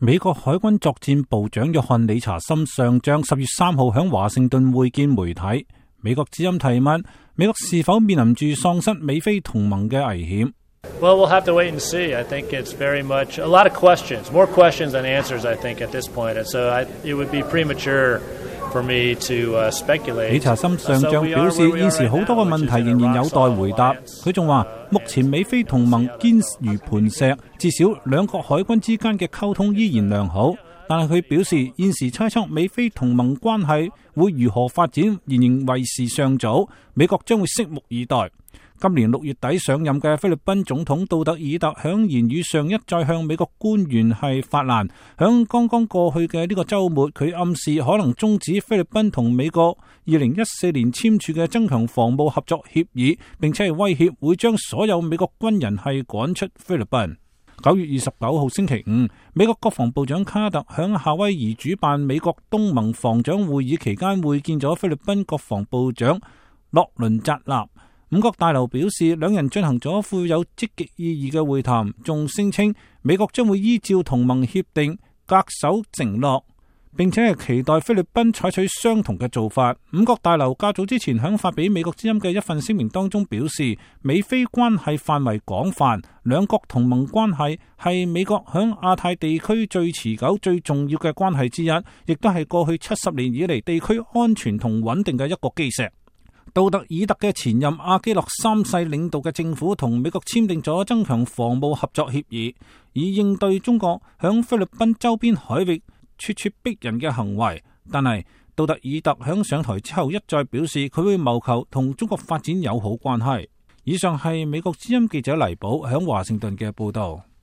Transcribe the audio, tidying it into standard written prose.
美國海軍作戰部長約翰理查森上將10月3號喺華盛頓會見媒體。美國之音提問：美國是否面臨住喪失美菲同盟嘅危險？ Well, we'll have to wait and see. I think it's very much a lot of questions, more questions than answers, I think, at this point. And so it would be premature for me to speculate. 理查森上將表示，現時好多個問題仍然有待回答。佢仲話，目前美菲同盟堅如磐石，至少兩國海軍之間嘅溝通依然良好。但係佢表示，現時猜測美菲同盟關係會如何發展，仍然為時尚早。美國將會拭目以待。今年6月底上任嘅菲律賓總統杜特爾特響言語上一再向美國官員係發難。響剛剛過去嘅呢個週末，佢暗示可能終止菲律賓同美國2014年簽署嘅增強防務合作協議，並且係威脅會將所有美國軍人係趕出菲律賓。9月29號星期五，美國國防部長卡特響夏威夷主辦美國東盟防長會議期間會見咗菲律賓國防部長洛倫扎納。五角大樓表示，兩人進行咗富有積極意義嘅會談，仲聲稱美國將會依照同盟協定恪守承諾，並且係期待菲律賓採取相同嘅做法。五角大樓較早之前響發俾美國之音嘅一份聲明當中表示，美菲關係範圍廣泛，兩國同盟關係係美國響亞太地區最持久、最重要嘅關係之一，亦都係過去70年以嚟地區安全同穩定嘅一個基石。杜特爾特嘅前任阿基諾三世領導嘅政府同美國簽訂咗增強防務合作協議，以應對中國響菲律賓周邊海域咄咄逼人嘅行為。但係杜特爾特響上台之後一再表示，佢會謀求同中國發展友好關係。以上係美國之音記者黎寶響華盛頓嘅報道。